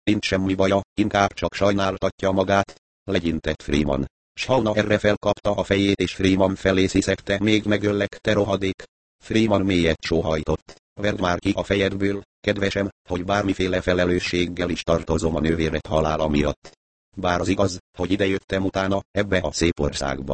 nincs semmi baja, inkább csak sajnáltatja magát, legyintett Freeman. Shauna erre felkapta a fejét és Freeman felé sziszegte, még megöllek, te rohadék. Freeman mélyet sóhajtott. Verd már ki a fejedből, kedvesem, hogy bármiféle felelősséggel is tartozom a nővéred halála miatt. Bár az igaz, hogy idejöttem utána, ebbe a szép országba.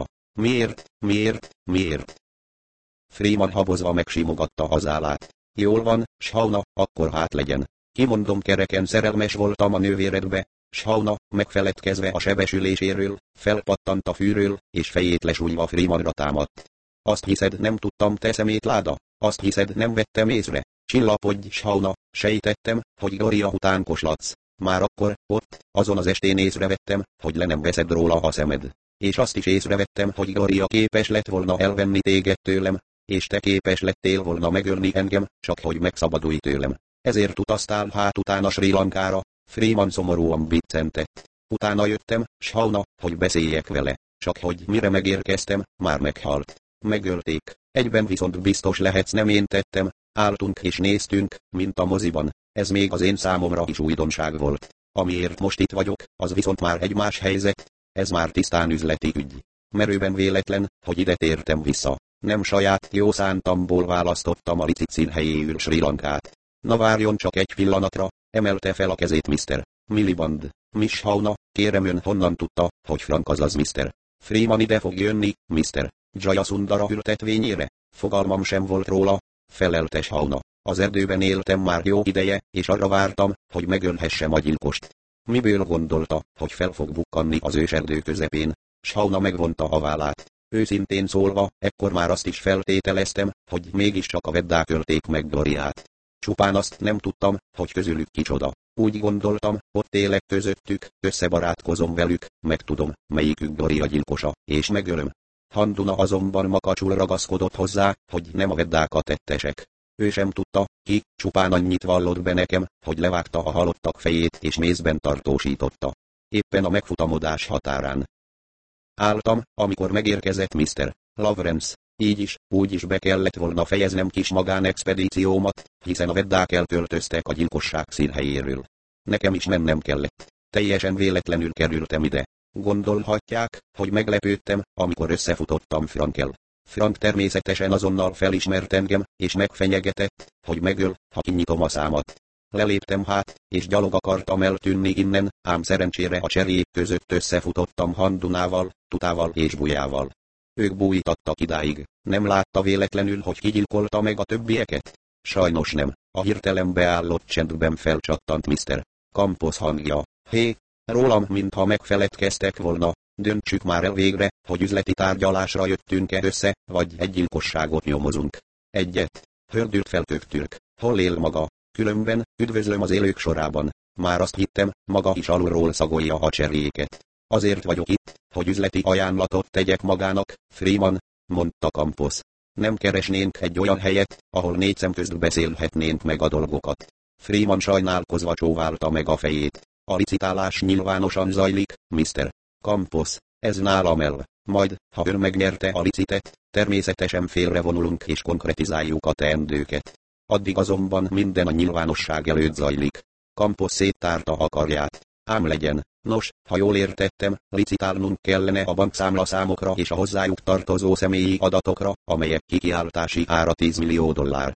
Miért? Freeman habozva megsimogatta az állát. Jól van, Shauna, akkor hát legyen. Kimondom, kereken szerelmes voltam a nővéredbe. Shauna, megfeledkezve a sebesüléséről, felpattant a fűről, és fejét lesújva Freemanra támadt. Azt hiszed, nem tudtam, te szemétláda? Azt hiszed, nem vettem észre? Csillapodj, Shauna, sejtettem, hogy Gloria után koslatsz. Már akkor, ott, azon az estén észrevettem, hogy le nem veszed róla a szemed. És azt is észrevettem, hogy Gloria képes lett volna elvenni téged tőlem, és te képes lettél volna megölni engem, csak hogy megszabadulj tőlem. Ezért utaztál hát utána Sri Lankára. Freeman szomorúan biccentett. Utána jöttem, Shauna, hogy beszéljek vele. Csak hogy mire megérkeztem, már meghalt. Megölték. Egyben viszont biztos lehetsz, nem én tettem. Álltunk és néztünk, mint a moziban. Ez még az én számomra is újdonság volt. Amiért most itt vagyok, az viszont már egy más helyzet. Ez már tisztán üzleti ügy. Merőben véletlen, hogy ide tértem vissza. Nem saját jó szántamból választottam a licit színhelyéül Sri Lankát. Na várjon csak egy pillanatra, emelte fel a kezét Mr. Miliband. Miss Shauna, kérem, ön honnan tudta, hogy Frank azaz Mr. Freeman ide fog jönni, Mr. Jayasundara ültetvényére? Fogalmam sem volt róla, felelte Shauna. Az erdőben éltem már jó ideje, és arra vártam, hogy megölhessem a gyilkost. Miből gondolta, hogy fel fog bukkanni az őserdő közepén? Shauna megvonta a vállát. Őszintén szólva, ekkor már azt is feltételeztem, hogy mégiscsak a veddák ölték meg Gloriát. Csupán azt nem tudtam, hogy közülük kicsoda. Úgy gondoltam, ott élek közöttük, összebarátkozom velük, megtudom, melyikük Gloria gyilkosa, és megölöm. Handuna azonban makacsul ragaszkodott hozzá, hogy nem a veddákat tettesek. Ő sem tudta, ki, csupán annyit vallott be nekem, hogy levágta a halottak fejét és mézben tartósította. Éppen a megfutamodás határán álltam, amikor megérkezett Mr. Lawrence. Így is, úgy is be kellett volna fejeznem kis magánexpedíciómat, hiszen a veddák elköltöztek a gyilkosság színhelyéről. Nekem is mennem kellett. Teljesen véletlenül kerültem ide. Gondolhatják, hogy meglepődtem, amikor összefutottam Frankkel. Frank természetesen azonnal felismert engem, és megfenyegetett, hogy megöl, ha kinyitom a számat. Leléptem hát, és gyalog akartam eltűnni innen, ám szerencsére a cserék között összefutottam Handunával, Tutával és Bujával. Ők bújtattak idáig. Nem látta véletlenül, hogy kigyilkolta meg a többieket? Sajnos nem. A hirtelen beállott csendben felcsattant Mr. Campos hangja. Hé, rólam mintha megfeledkeztek volna. Döntsük már el végre, hogy üzleti tárgyalásra jöttünk-e össze, vagy egy gyilkosságot nyomozunk. Egyet. Hördült fel Köktürk. Hol él maga? Különben, üdvözlöm az élők sorában. Már azt hittem, maga is alulról szagolja a cseréket. Azért vagyok itt, hogy üzleti ajánlatot tegyek magának, Freeman, mondta Campos. Nem keresnénk egy olyan helyet, ahol négy szem közt beszélhetnénk meg a dolgokat. Freeman sajnálkozva csóválta meg a fejét. A licitálás nyilvánosan zajlik, Mr. Campos, ez nálam el. Majd, ha ön megnyerte a licitet, természetesen félrevonulunk és konkretizáljuk a teendőket. Addig azonban minden a nyilvánosság előtt zajlik. Campos széttárta a karját. Ám legyen. Nos, ha jól értettem, licitálnunk kellene a bankszámlaszámokra és a hozzájuk tartozó személyi adatokra, amelyek kikiáltási ára $10 millió.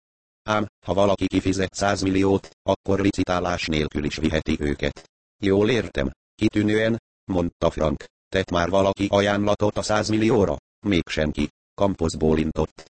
Ám, ha valaki kifizet 100 milliót, akkor licitálás nélkül is viheti őket. Jól értem? Kitűnően, mondta Frank. Tett már valaki ajánlatot a 100 millióra? Még senki. Campos bólintott.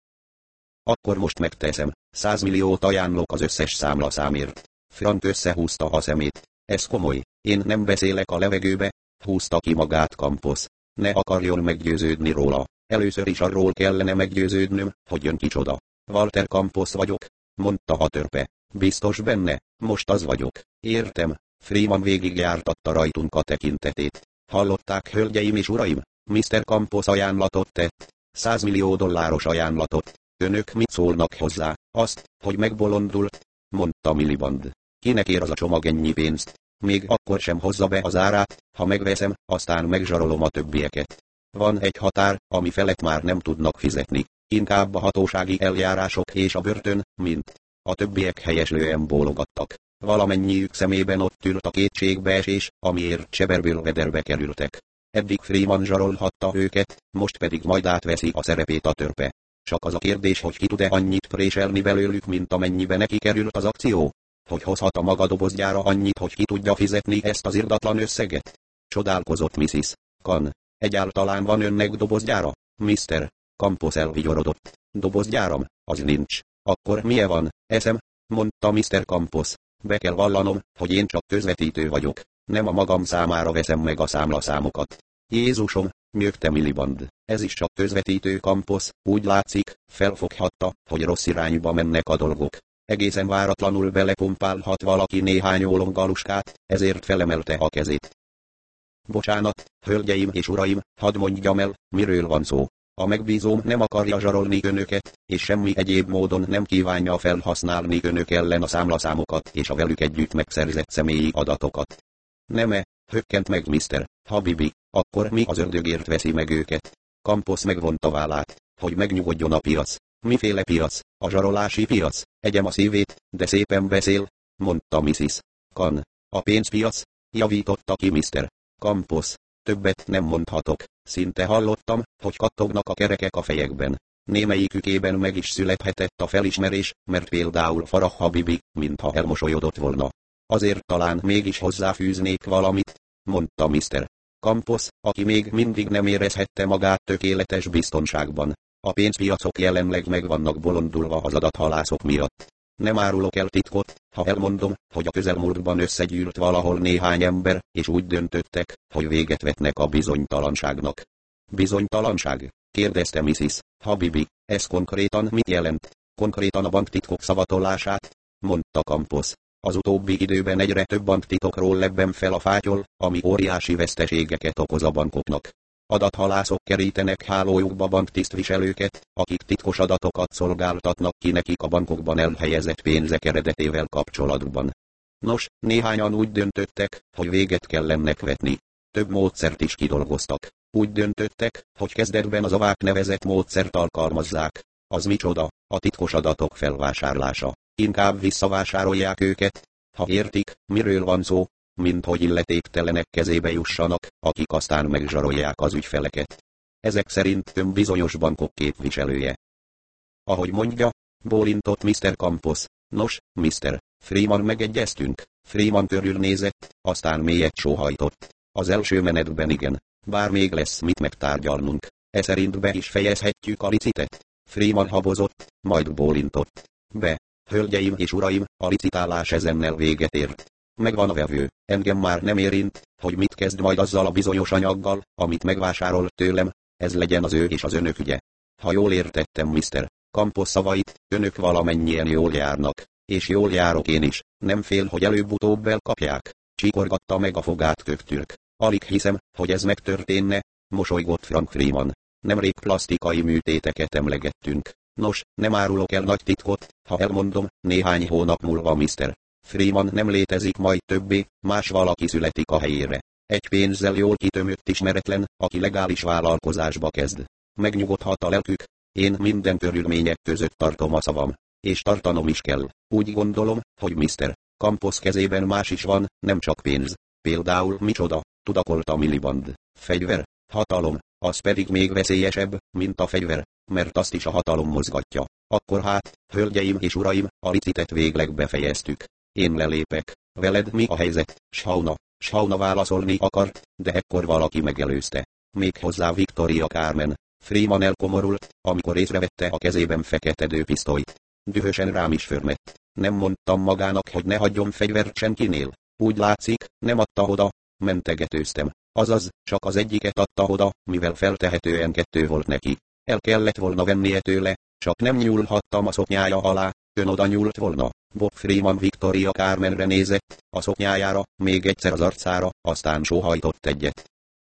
Akkor most megteszem. 100 milliót ajánlok az összes számlaszámért. Frank összehúzta a szemét. Ez komoly. Én nem beszélek a levegőbe, húzta ki magát Campos. Ne akarjon meggyőződni róla. Először is arról kellene meggyőződnöm, hogy ön kicsoda. Walter Campos vagyok, mondta a törpe. Biztos benne? Most az vagyok. Értem. Freeman végigjártatta rajtunk a tekintetét. Hallották, hölgyeim és uraim? Mr. Campos ajánlatot tett. $100 millió ajánlatot. Önök mit szólnak hozzá? Azt, hogy megbolondult? Mondta Miliband. Kinek ér az a csomag ennyi pénzt? Még akkor sem hozza be az árát, ha megveszem, aztán megzsarolom a többieket. Van egy határ, ami felett már nem tudnak fizetni. Inkább a hatósági eljárások és a börtön, mint. A többiek helyeslően bólogattak. Valamennyiük szemében ott ült a kétségbeesés, amiért cseberből vederbe kerültek. Eddig Freeman zsarolhatta őket, most pedig majd átveszi a szerepét a törpe. Csak az a kérdés, hogy ki tud-e annyit préselni belőlük, mint amennyibe neki került az akció? Hogy hozhat a maga dobozgyára annyit, hogy ki tudja fizetni ezt az irdatlan összeget? Csodálkozott Mrs. Khan. Egyáltalán van önnek dobozgyára? Mr. Campos elvigyorodott. Dobozgyáram? Az nincs. Akkor milyen van, eszem? Mondta Mr. Campos. Be kell vallanom, hogy én csak közvetítő vagyok. Nem a magam számára veszem meg a számlaszámokat. Jézusom, nyögte Miliband. Ez is csak közvetítő, Campos, úgy látszik, felfoghatta, hogy rossz irányba mennek a dolgok. Egészen váratlanul belepumpálhat valaki néhány ólomgaluskát, ezért felemelte a kezét. Bocsánat, hölgyeim és uraim, hadd mondjam el, miről van szó. A megbízóm nem akarja zsarolni önöket, és semmi egyéb módon nem kívánja felhasználni önök ellen a számlaszámokat és a velük együtt megszerzett személyi adatokat. Nem-e? Hökkent meg Mr. Habibi, akkor mi az ördögért veszi meg őket? Campos megvonta vállát, hogy megnyugodjon a piac. Miféle piac? A zsarolási piac? Egyem a szívét, de szépen beszél, mondta Mrs. Khan. A pénzpiac? Javította ki Mr. Campos. Többet nem mondhatok, szinte hallottam, hogy kattognak a kerekek a fejekben. Némelyikükében meg is születhetett a felismerés, mert például Farah Habibi, mintha elmosolyodott volna. Azért talán mégis hozzáfűznék valamit, mondta Mr. Campos, aki még mindig nem érezhette magát tökéletes biztonságban. A pénzpiacok jelenleg meg vannak bolondulva az adathalászok miatt. Nem árulok el titkot, ha elmondom, hogy a közelmúltban összegyűlt valahol néhány ember, és úgy döntöttek, hogy véget vetnek a bizonytalanságnak. Bizonytalanság? Kérdezte Mrs. Habibi. Ez konkrétan mit jelent? Konkrétan a banktitkok szavatolását? Mondta Campos. Az utóbbi időben egyre több banktitokról lebben fel a fátyol, ami óriási veszteségeket okoz a bankoknak. Adathalászok kerítenek hálójukba banktisztviselőket, akik titkos adatokat szolgáltatnak ki nekik a bankokban elhelyezett pénzek eredetével kapcsolatban. Nos, néhányan úgy döntöttek, hogy véget kell ennek vetni. Több módszert is kidolgoztak. Úgy döntöttek, hogy kezdetben az avák nevezett módszert alkalmazzák. Az micsoda? A titkos adatok felvásárlása. Inkább visszavásárolják őket, ha értik, miről van szó, mint hogy illetéktelenek kezébe jussanak, akik aztán megzsarolják az ügyfeleket. Ezek szerint ön bizonyos bankok képviselője. Ahogy mondja, bólintott Mr. Campos. Nos, Mr. Freeman megegyeztünk. Freeman körülnézett, aztán mélyet sóhajtott. Az első menetben igen, bár még lesz mit megtárgyalnunk. E szerint be is fejezhetjük a licitet. Freeman habozott, majd bólintott. Be, hölgyeim és uraim, a licitálás ezennel véget ért. Megvan a vevő, engem már nem érint, hogy mit kezd majd azzal a bizonyos anyaggal, amit megvásárol tőlem, ez legyen az ő és az önök ügye. Ha jól értettem Mr. Campos szavait, önök valamennyien jól járnak, és jól járok én is, nem fél, hogy előbb-utóbb elkapják. Csikorgatta meg a fogát Köktürk. Alig hiszem, hogy ez megtörténne, mosolygott Frank Freeman. Nemrég plasztikai műtéteket emlegettünk. Nos, nem árulok el nagy titkot, ha elmondom, néhány hónap múlva Mr. Freeman nem létezik majd többé, más valaki születik a helyére. Egy pénzzel jól kitömött ismeretlen, aki legális vállalkozásba kezd. Megnyugodhat a lelkük, én minden körülmények között tartom a szavam. És tartanom is kell. Úgy gondolom, hogy Mr. Campos kezében más is van, nem csak pénz. Például micsoda, tudakolta Miliband. Fegyver, hatalom, az pedig még veszélyesebb, mint a fegyver, mert azt is a hatalom mozgatja. Akkor hát, hölgyeim és uraim, a licitet végleg befejeztük. Én lelépek. Veled mi a helyzet, Shauna? Shauna válaszolni akart, de ekkor valaki megelőzte. Méghozzá Victoria Carmen. Freeman elkomorult, amikor észrevette a kezében fekete dőpisztolyt. Dühösen rám is förmett. Nem mondtam magának, hogy ne hagyjon fegyvert senkinél. Úgy látszik, nem adta oda, mentegetőztem. Azaz, csak az egyiket adta oda, mivel feltehetően 2 volt neki. El kellett volna vennie tőle, csak nem nyúlhattam a szoknyája alá, ön oda nyúlt volna. Bob Freeman Victoria Carmenre nézett, a szoknyájára, még egyszer az arcára, aztán sóhajtott egyet.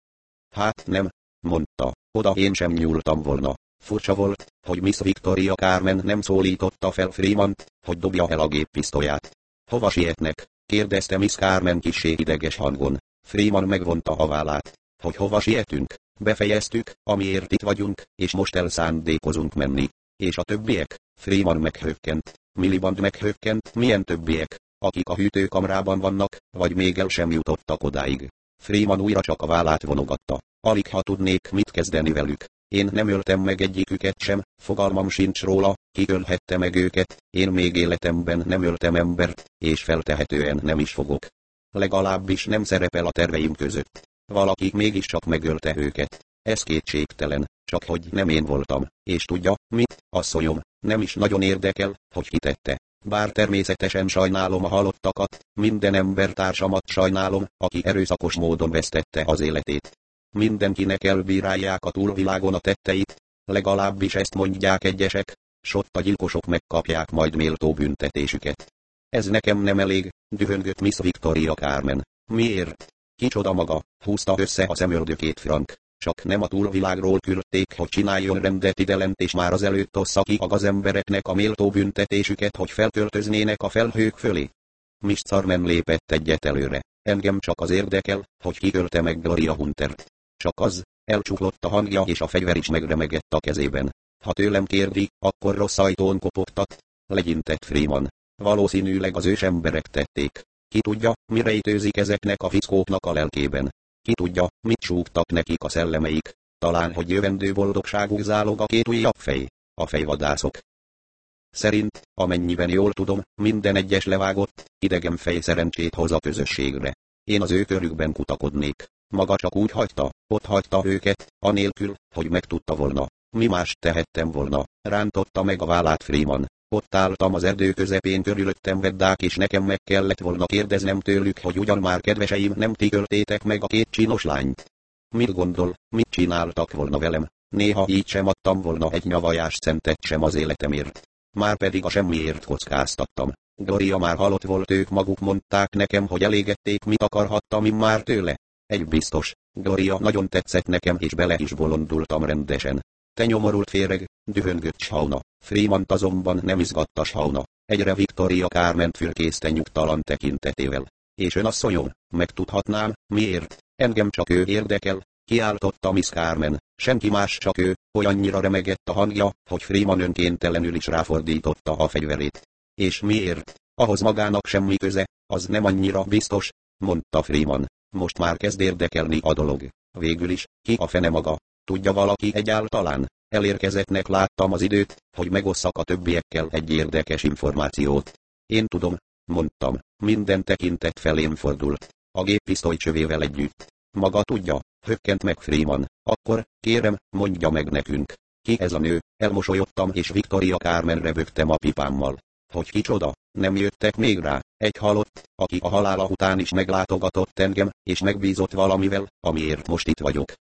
Hát nem, mondta, oda én sem nyúltam volna. Furcsa volt, hogy Miss Victoria Carmen nem szólította fel Freemant, hogy dobja el a géppisztolyát. Hova sietnek? Kérdezte Miss Carmen kissé ideges hangon. Freeman megvonta a vállát. Hogy hova sietünk? Befejeztük, amiért itt vagyunk, és most elszándékozunk menni. És a többiek? Freeman meghökkent. Miliband meghökkent, milyen többiek? akik a hűtőkamrában vannak, vagy még el sem jutottak odáig. Freeman újra csak a vállát vonogatta. Alig ha tudnék mit kezdeni velük. Én nem öltem meg egyiküket sem, fogalmam sincs róla, ki ölhette meg őket, én még életemben nem öltem embert, és feltehetően nem is fogok. Legalábbis nem szerepel a terveim között. Valaki mégiscsak megölte őket. Ez kétségtelen, csak hogy nem én voltam, és tudja, mit, asszonyom, nem is nagyon érdekel, hogy ki tette. Bár természetesen sajnálom a halottakat, minden embertársamat sajnálom, aki erőszakos módon vesztette az életét. Mindenkinek elbírálják a túlvilágon a tetteit, legalábbis ezt mondják egyesek, s ott a gyilkosok megkapják majd méltó büntetésüket. Ez nekem nem elég, dühöngött Miss Victoria Carmen. Miért? Kicsoda maga, húzta össze a szemöldökét Frank. Csak nem a túlvilágról küldték, hogy csináljon rendet idelent, és már azelőtt ossza ki a gazembereknek a méltó büntetésüket, hogy felköltöznének a felhők fölé. Miss Carmen lépett egyet előre. Engem csak az érdekel, hogy ki ölte meg Gloria Huntert. Csak az, elcsuklott a hangja, és a fegyver is megremegett a kezében. Ha tőlem kérdi, akkor rossz ajtón kopogtat, legyintett Freeman. Valószínűleg az ősemberek tették. Ki tudja, mi rejtőzik ezeknek a fickóknak a lelkében. Ki tudja, mit súgtak nekik a szellemeik, talán hogy jövendő boldogságuk zálog a két újabb fej, a fejvadászok. Szerint, amennyiben jól tudom, minden egyes levágott, idegen fej szerencsét hoz a közösségre. Én az ő körükben kutakodnék. Maga csak úgy hagyta, ott hagyta őket, anélkül, hogy megtudta volna. Mi más tehettem volna, rántotta meg a vállát Freeman. Ott álltam az erdő közepén, körülöttem veddák, és nekem meg kellett volna kérdeznem tőlük, hogy ugyan már kedveseim, nem ti öltétek meg a két csinos lányt. Mit gondol, mit csináltak volna velem? Néha így sem adtam volna egy nyavajás centet sem az életemért. Márpedig a semmiért kockáztattam. Gloria már halott volt, ők maguk mondták nekem, hogy elégették, mit akarhattam immár tőle. Egy biztos, Gloria nagyon tetszett nekem, és bele is bolondultam rendesen. Te nyomorult féreg, dühöngött Shauna. Freemant azonban nem izgatta Shauna. Egyre Victoria Carment fürkészte nyugtalan tekintetével. És ön asszonyom, megtudhatnám, miért? Engem csak ő érdekel, kiáltotta Miss Carmen. Senki más, csak ő, olyannyira remegett a hangja, hogy Freeman önkéntelenül is ráfordította a fegyverét. És miért? Ahhoz magának semmi köze, az nem annyira biztos, mondta Freeman. Most már kezd érdekelni a dolog. Végül is, ki a fene maga? Tudja valaki egyáltalán? Elérkezettnek láttam az időt, hogy megosszak a többiekkel egy érdekes információt. Én tudom, mondtam, minden tekintet felém fordult. A géppisztoly csövével együtt. Maga tudja, hökkent meg Freeman. Akkor, kérem, mondja meg nekünk. Ki ez a nő? Elmosolyodtam, és Victoria Carmenre bögtem a pipámmal. Hogy kicsoda? Nem jöttek még rá? Egy halott, aki a halála után is meglátogatott engem, és megbízott valamivel, amiért most itt vagyok.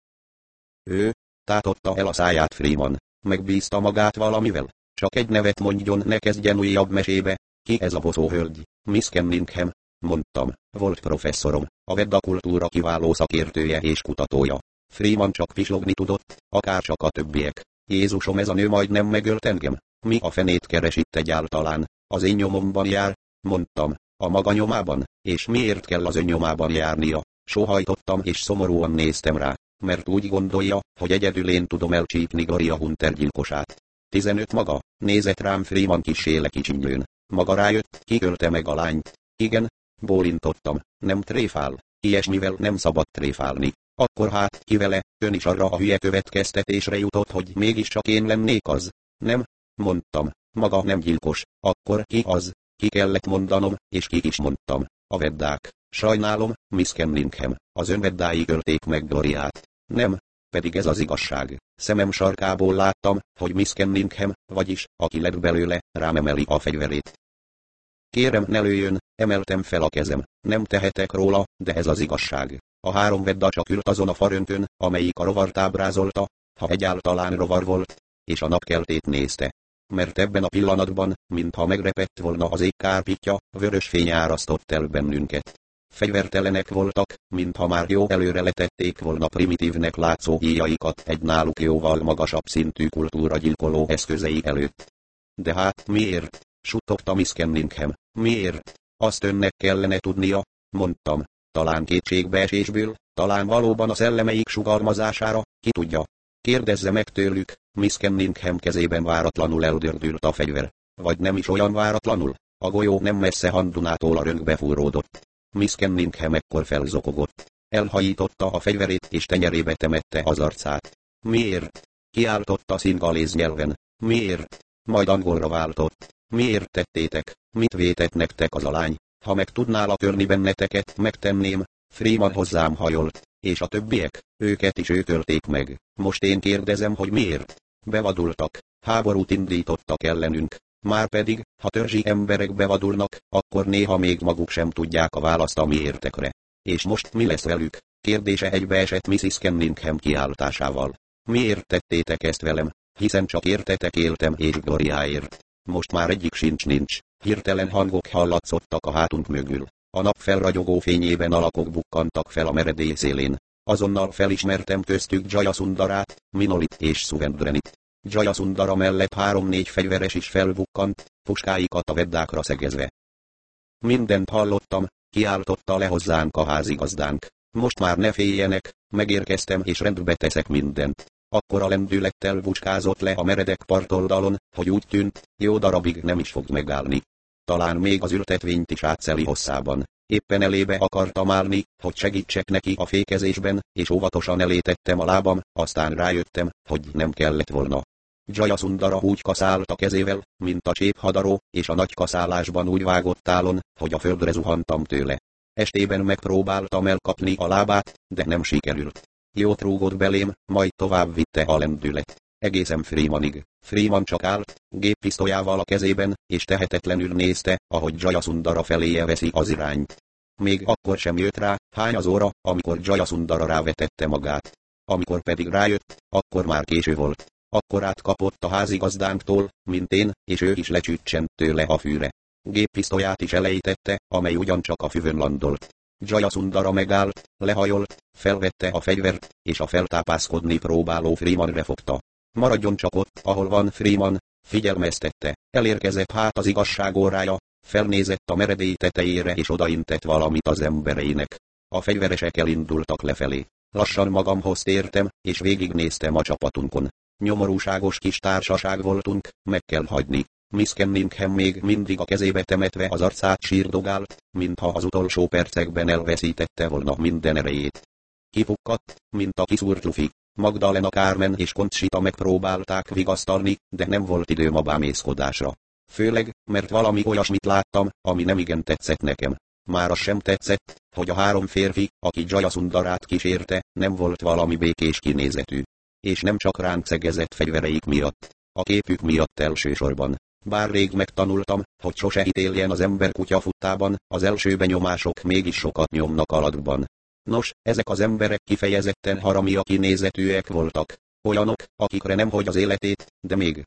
Ő, tátotta el a száját Freeman. Megbízta magát valamivel? Csak egy nevet mondjon, ne kezdjen újabb mesébe. Ki ez a boszó hölgy? Miss Cunningham, mondtam, volt professzorom, a Vedda kultúra kiváló szakértője és kutatója. Freeman csak pislogni tudott, akárcsak a többiek. Jézusom, ez a nő majdnem megölt engem. Mi a fenét keres itt egyáltalán? Az én nyomomban jár, mondtam, a maga nyomában, és miért kell az ön nyomában járnia? Sóhajtottam és szomorúan néztem rá, mert úgy gondolja, hogy egyedül én tudom elcsípni Gloria Hunter gyilkosát. 15 maga, nézett rám Freeman kissé lekicsinylőn. Maga rájött, ki ölte meg a lányt. Igen, bólintottam, nem tréfál, ilyesmivel nem szabad tréfálni. Akkor hát, ki vele, ön is arra a hülye következtetésre jutott, hogy mégiscsak én lennék az. Nem, mondtam, maga nem gyilkos, akkor ki az? Ki kellett mondanom, és ki is mondtam, a veddák. Sajnálom, Miss Cunningham, az ön veddái ölték meg Gloriát. Nem, pedig ez az igazság. Szemem sarkából láttam, hogy Miss Cunningham, vagyis, aki lett belőle, rám emeli a fegyverét. Kérem, ne lőjön, emeltem fel a kezem. Nem tehetek róla, de ez az igazság. A három vedda csak ült azon a farönkön, amelyik a rovart ábrázolta, ha egyáltalán rovar volt, és a napkeltét nézte. Mert ebben a pillanatban, mintha megrepett volna az ég kárpitja, vörös fény árasztott el bennünket. Fegyvertelenek voltak, mintha már jó előre letették volna primitívnek látszó íjaikat egy náluk jóval magasabb szintű kultúra gyilkoló eszközei előtt. De hát miért? Suttogta Miss Cunningham. Miért? Azt önnek kellene tudnia, mondtam. Talán kétségbeesésből, talán valóban a szellemeik sugalmazására, ki tudja. Kérdezze meg tőlük, Miss Cunningham kezében váratlanul eldördült a fegyver. Vagy nem is olyan váratlanul? A golyó nem messze Handunától a rönkbe fúródott. Miss Cunningham ekkor felzokogott. Elhajította a fegyverét és tenyerébe temette az arcát. Miért? Kiáltotta szingaléz nyelven. Miért? Majd angolra váltott. Miért tettétek? Mit vétett nektek az a lány? Ha meg tudnálak törni benneteket, megtenném. Freeman hozzám hajolt. És a többiek? Őket is ők ölték meg. Most én kérdezem, hogy miért? Bevadultak. Háborút indítottak ellenünk. Márpedig, ha törzsi emberek bevadulnak, akkor néha még maguk sem tudják a választ a miértekre. És most mi lesz velük? Kérdése egybeesett Mrs. Cunningham kiáltásával. Miért tettétek ezt velem? Hiszen csak értetek éltem és glóriáért. Most már egyik sincs nincs. Hirtelen hangok hallatszottak a hátunk mögül. A nap felragyogó fényében alakok bukkantak fel a meredély szélén. Azonnal felismertem köztük Jayasundarát, Minolit és Suvendrenit. Jayasundara mellett 3-4 fegyveres is felbukkant, puskáikat a veddákra szegezve. Mindent hallottam, kiáltotta le hozzánk a házigazdánk. Most már ne féljenek, megérkeztem és rendbe teszek mindent. Akkora lendülettel bucskázott le a meredek partoldalon, hogy úgy tűnt, jó darabig nem is fog megállni. Talán még az ültetvényt is átszeli hosszában. Éppen elébe akartam állni, hogy segítsek neki a fékezésben, és óvatosan elétettem a lábam, aztán rájöttem, hogy nem kellett volna. Jayasundara úgy kaszált a kezével, mint a cséphadaró, és a nagy kaszálásban úgy vágott állon, hogy a földre zuhantam tőle. Estében megpróbáltam elkapni a lábát, de nem sikerült. Jót rúgott belém, majd tovább vitte a lendület. Egészen Freemanig. Freeman csak állt, géppisztolyával a kezében, és tehetetlenül nézte, ahogy Jayasundara feléje veszi az irányt. Még akkor sem jött rá, hány az óra, amikor Jayasundara rávetette magát. Amikor pedig rájött, akkor már késő volt. Akkor átkapott a házigazdánktól, mint én, és ő is lecsüccsent tőle a fűre. Géppisztolyát is elejtette, amely ugyancsak a füvön landolt. Jayasundara megállt, lehajolt, felvette a fegyvert, és a feltápászkodni próbáló Freemanre fogta. Maradjon csak ott, ahol van Freeman, figyelmeztette. Elérkezett hát az igazság órája, felnézett a meredély tetejére és odaintett valamit az embereinek. A fegyveresek elindultak lefelé. Lassan magamhoz tértem, és végignéztem a csapatunkon. Nyomorúságos kis társaság voltunk, meg kell hagyni. Miss Cunningham még mindig a kezébe temetve az arcát sírdogált, mintha az utolsó percekben elveszítette volna minden erejét. Kifukkadt, mint a kiszúrt lufi. Magdalena Carmen és Conchita megpróbálták vigasztalni, de nem volt időm a bámészkodásra. Főleg, mert valami olyasmit láttam, ami nem igen tetszett nekem. Már az sem tetszett, hogy a 3 férfi, aki Jayasundarát kísérte, nem volt valami békés kinézetű. És nem csak ránk szegezett fegyvereik miatt. A képük miatt elsősorban. Bár rég megtanultam, hogy sose ítéljen az ember kutyafutában, az első benyomások mégis sokat nyomnak alatban. Nos, ezek az emberek kifejezetten haramia kinézetűek voltak. Olyanok, akikre nemhogy az életét, de még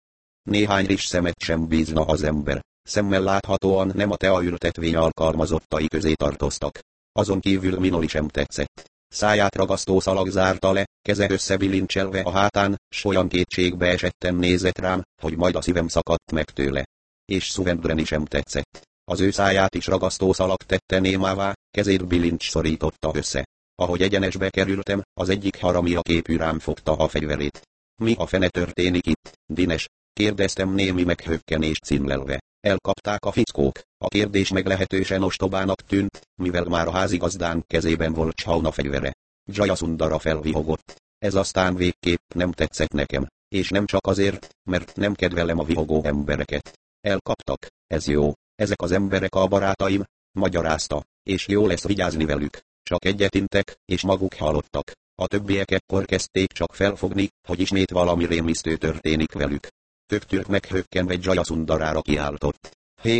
néhány rizs szemet sem bízna az ember. Szemmel láthatóan nem a teaültetvény alkalmazottai közé tartoztak. Azon kívül Minoli sem tetszett. Száját ragasztó szalag zárta le, keze összebilincselve a hátán, s olyan kétségbe esetten nézett rám, hogy majd a szívem szakadt meg tőle. És Suvendreni sem tetszett. Az ő száját is ragasztó szalag tette némává, kezét bilincs szorította össze. Ahogy egyenesbe kerültem, az egyik haramia képű rám fogta a fegyverét. Mi a fene történik itt, Dines? Kérdeztem némi meghökkenést címlelve. Elkapták a fickók. A kérdés meglehetősen ostobának tűnt, mivel már a házigazdánk kezében volt Shauna fegyvere. Jayasundara felvihogott. Ez aztán végképp nem tetszett nekem. És nem csak azért, mert nem kedvelem a vihogó embereket. Elkaptak, ez jó. Ezek az emberek a barátaim, magyarázta, és jó lesz vigyázni velük. Csak egyet intek, és maguk halottak. A többiek ekkor kezdték csak felfogni, hogy ismét valami rémisztő történik velük. Töktürk meghökkenve Jayasundarára kiáltott.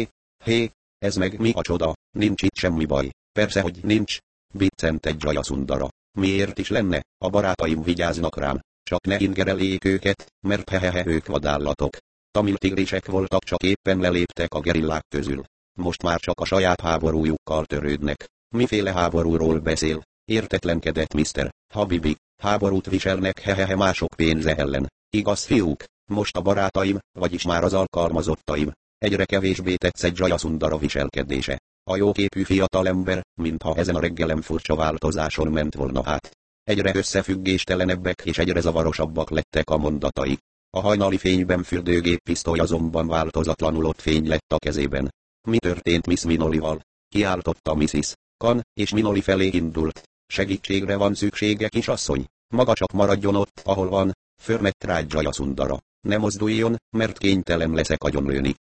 Hé, ez meg mi a csoda, nincs itt semmi baj. Persze, hogy nincs, biccent Jayasundara. Miért is lenne, a barátaim vigyáznak rám, csak ne ingereljék őket, mert ők vadállatok. Tamil tigrisek voltak, csak éppen leléptek a gerillák közül. Most már csak a saját háborújukkal törődnek. Miféle háborúról beszél? Értetlenkedett Mr. Habibi. Háborút viselnek mások pénze ellen. Igaz, fiúk? Most a barátaim, vagyis már az alkalmazottaim. Egyre kevésbé tetszett Jayasundara viselkedése. A jóképű fiatalember, mintha ezen a reggelen furcsa változáson ment volna át. Egyre összefüggéstelenebbek és egyre zavarosabbak lettek a mondatai. A hajnali fényben fürdőgép pisztoly azonban változatlanul ott fény lett a kezében. mi történt Miss Minolival? Kiáltotta Mrs. Khan, és Minoli felé indult. Segítségre van szüksége, kisasszony. Maga csak maradjon ott, ahol van, förmett rá Jayasundara. Ne mozduljon, mert kénytelen leszek agyonlőni.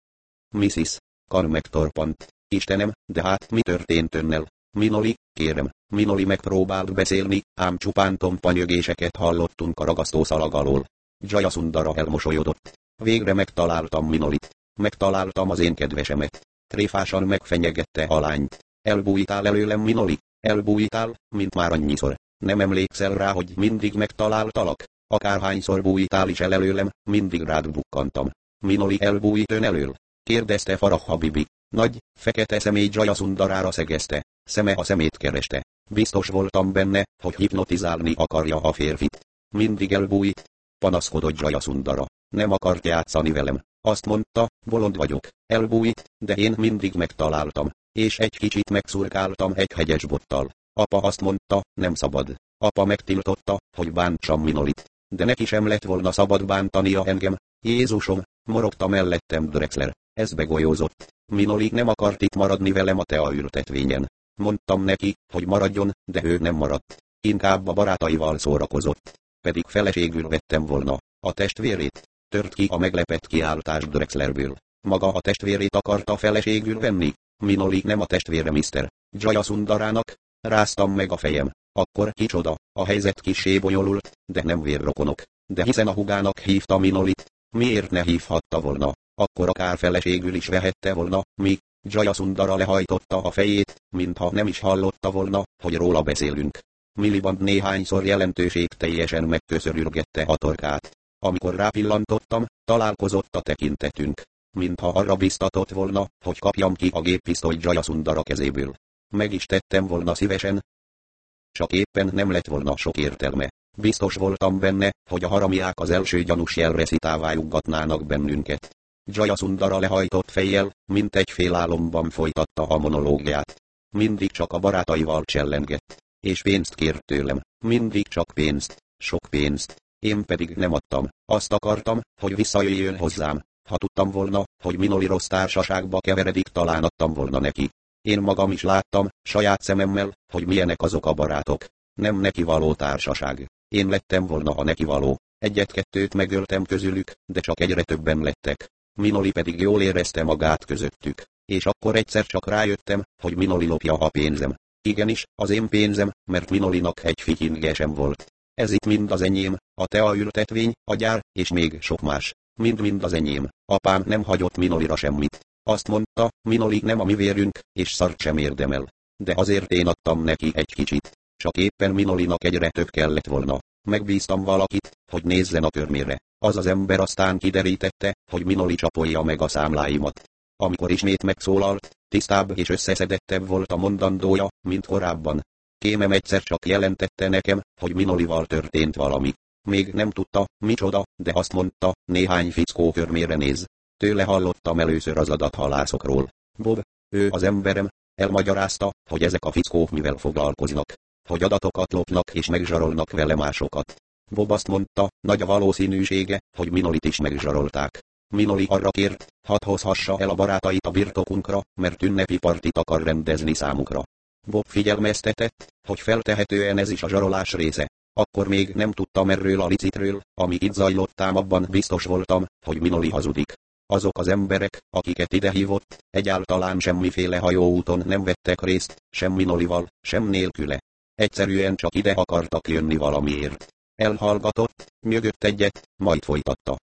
Mrs. Khan megtorpant. Istenem, de hát mi történt önnel? Minoli, kérem. Minoli megpróbált beszélni, ám csupán tompanyögéseket hallottunk a ragasztószalag alól. Jayasundara elmosolyodott. Végre megtaláltam Minolit. Megtaláltam az én kedvesemet. Tréfásan megfenyegette a lányt. Elbújtál előlem, Minoli? Elbújtál, mint már annyiszor. Nem emlékszel rá, hogy mindig megtaláltalak? Akárhányszor bújtál is el előlem, mindig rád bukkantam. Minoli elbújt ön elől? Kérdezte Farah Habibi. Nagy, fekete személy Jayasundarára szegezte. Szeme a szemét kereste. Biztos voltam benne, hogy hipnotizálni akarja a férfit. Mindig elbújt. Panaszkodott Jayasundara. Nem akart játszani velem. Azt mondta, bolond vagyok. Elbújt, de én mindig megtaláltam. És egy kicsit megszurkáltam egy hegyes bottal. Apa azt mondta, nem szabad. Apa megtiltotta, hogy bántsam Minolit. De neki sem lett volna szabad bántania engem. Jézusom, morogta mellettem Drexler. Ez begolyózott. Minoli nem akart itt maradni velem a teaültetvényen. Mondtam neki, hogy maradjon, de ő nem maradt. Inkább a barátaival szórakozott. Pedig feleségül vettem volna. A testvérét. Tört ki a meglepett kiáltás Drexlerből. Maga a testvérét akarta feleségül venni. Minoli nem a testvére Mr. Jayasundarának. Ráztam meg a fejem. Akkor kicsoda, a helyzet kissé bonyolult, de nem vérrokonok. De hiszen a húgának hívta Minolit. Miért ne hívhatta volna? Akkor akár feleségül is vehette volna, mi? Jayasundara lehajtotta a fejét, mintha nem is hallotta volna, hogy róla beszélünk. Miliband néhányszor jelentőségteljesen megköszörülgette a torkát. Amikor rápillantottam, találkozott a tekintetünk. Mintha arra biztatott volna, hogy kapjam ki a géppisztolyt Jayasundara kezéből. Meg is tettem volna szívesen. Csak éppen nem lett volna sok értelme. Biztos voltam benne, hogy a haramiák az első gyanús jelre szitáváljugatnának bennünket. Jayasundara lehajtott fejjel, mint egy félálomban folytatta a monológiát. Mindig csak a barátaival csellengett. És pénzt kért tőlem. Mindig csak pénzt. Sok pénzt. Én pedig nem adtam. Azt akartam, hogy visszajöjjön hozzám. Ha tudtam volna, hogy Minoli rossz társaságba keveredik, talán adtam volna neki. Én magam is láttam, saját szememmel, hogy milyenek azok a barátok. Nem neki való társaság. Én lettem volna a neki való. Egyet-kettőt megöltem közülük, de csak egyre többen lettek. Minoli pedig jól érezte magát közöttük. És akkor egyszer csak rájöttem, hogy Minoli lopja a pénzem. Igenis, az én pénzem, mert Minolinak egy fityinge sem volt. Ez itt mind az enyém, a teaültetvény, a gyár, és még sok más. Mind az enyém. Apám nem hagyott Minolira semmit. Azt mondta, Minoli nem a mi vérünk, és szart sem érdemel. De azért én adtam neki egy kicsit. Csak éppen Minolinak egyre több kellett volna. Megbíztam valakit, hogy nézzen a körmére. Az az ember aztán kiderítette, hogy Minoli csapolja meg a számláimat. Amikor ismét megszólalt, tisztább és összeszedettebb volt a mondandója, mint korábban. Kémem egyszer csak jelentette nekem, hogy Minolival történt valami. Még nem tudta, micsoda, de azt mondta, néhány fickó körmére néz. Tőle hallottam először az adathalászokról. Bob, ő az emberem, elmagyarázta, hogy ezek a fickók mivel foglalkoznak. Hogy adatokat lopnak és megzsarolnak vele másokat. Bob azt mondta, nagy a valószínűsége, hogy Minolit is megzsarolták. Minoli arra kért, hadd hozhassa el a barátait a birtokunkra, mert ünnepi partit akar rendezni számukra. Bob figyelmeztetett, hogy feltehetően ez is a zsarolás része. Akkor még nem tudtam erről a licitről, ami itt zajlott, ám abban biztos voltam, hogy Minoli hazudik. Azok az emberek, akiket idehívott, egyáltalán semmiféle hajóúton nem vettek részt, sem Minolival, sem nélküle. Egyszerűen csak ide akartak jönni valamiért. Elhallgatott, nyögött egyet, majd folytatta.